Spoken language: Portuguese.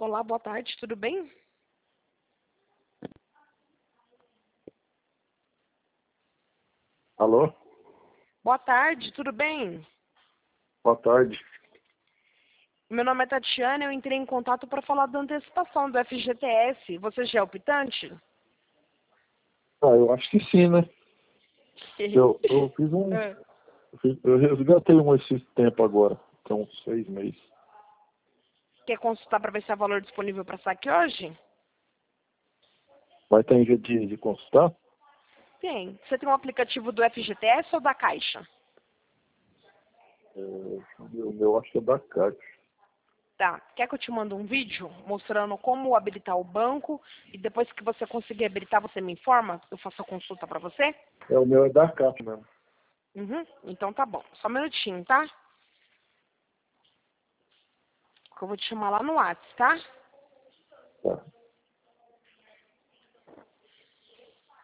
Olá, boa tarde, tudo bem? Alô? Boa tarde, tudo bem? Boa tarde. Meu nome é Tatiana, eu entrei em contato para falar da antecipação do FGTS. Você já é optante? Ah, eu acho que sim, né? Eu fiz um. É. Eu resgatei um esse tempo agora, tem uns 6 meses. Quer consultar para ver se há valor disponível para saque hoje? Vai ter jeito de consultar? Tem. Você tem um aplicativo do FGTS ou da Caixa? O meu acho que é da Caixa. Tá. Quer que eu te mande um vídeo mostrando como habilitar o banco e depois que você conseguir habilitar, você me informa? Eu faço a consulta para você? O meu é da Caixa mesmo. Uhum. Então tá bom. Só um minutinho, tá? Que eu vou te chamar lá no WhatsApp, tá? Tá.